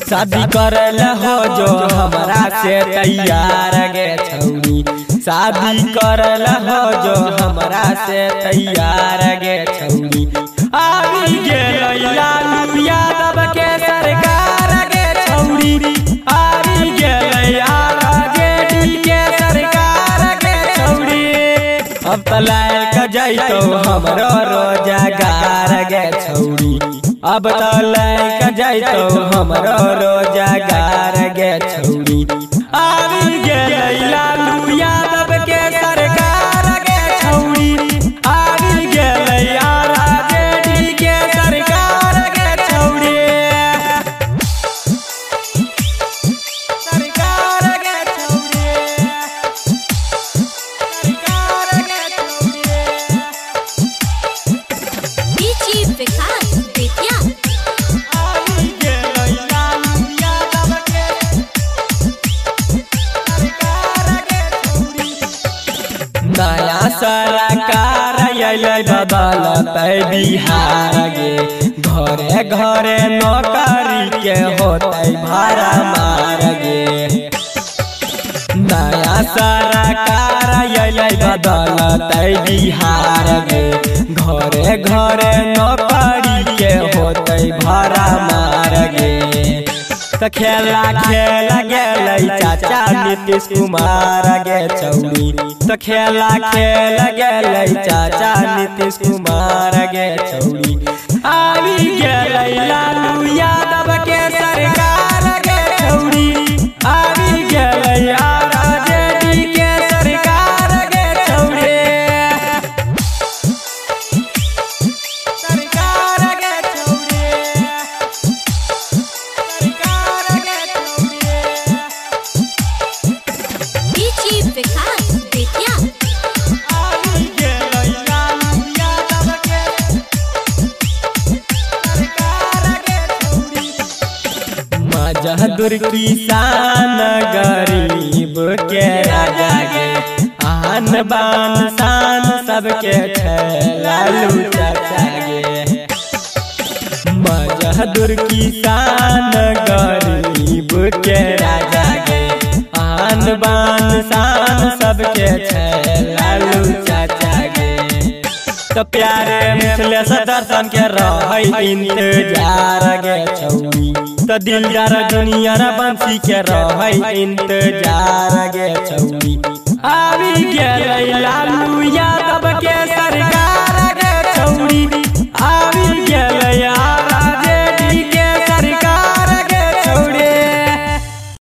शादी करल हो जो हमरा से तैयार गे छौरी, शादी करल हो जो हमरा से तैयार गे छौरी। आवी गेल लालू यादव के सरकार गे छौरी, आवी गेल आरजेडी के सरकार गे छौरी। अब त लायक जैतो हमरो रोजगार गे छौरी, अब त लायक जैतो हमरो रोजगार गे छौरी। आवी गेल लालू यादव के सरकार गे छौरी, आवी गेल आरजेडी के सरकार गे छौरी। सरकार गे छौरी, सरकार गे छौरी। डीजी विकास बेतिया नया सरकार बदलतै बिहार गे, घरे घरे नौकरी के होतै भाड़ा मार गे। नया सरकार बदलतै बिहार गे, घरे घरे नौकरी के होतै भाड़ा मार गे। त खेला खेल गेलै चाचा नीतीश कुमार गे छौरी, त खेला खेल गेलै चाचा नीतीश कुमार गे छौरी। आवी गेलै लालू यादव के सरकार गे छौरी, आवी गेलै आरजेडी के सरकार गे छौरी। सरकार गे छौरी, सरकार गे छौरी। डीजी विकास बेतिया आवी गेलै लालू यादव के सरकार गे छौरी। मजदूर किसान गरीब के राजा गे, आन बान शान सबके लालू चाचा गे। मजदूर किसान गरीब के राजा गे, आन बान शान सबके लालू चाचा गे। तो प्यारे मिथिलेश दर्शन के रहै इंतजार गे छौरी, तो दिलदार दुनिया बंसी के रहै इंतजार गे छौरी। आवी गेलै लालू यादव